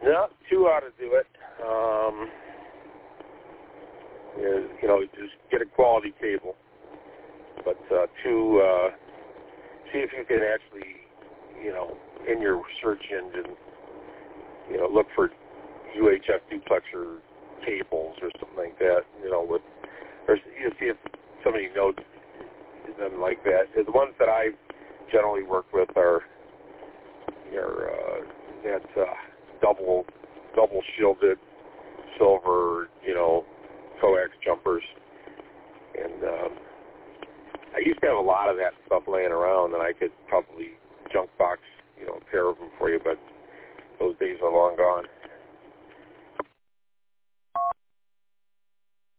No, two ought to do it. Just get a quality cable. But two, see if you can actually, in your search engine, look for UHF duplexer cables or something like that. Or see if somebody knows them like that. The ones that I generally work with are that double shielded silver, coax jumpers, and I used to have a lot of that stuff laying around, and I could probably junk box, a pair of them for you, but those days are long gone.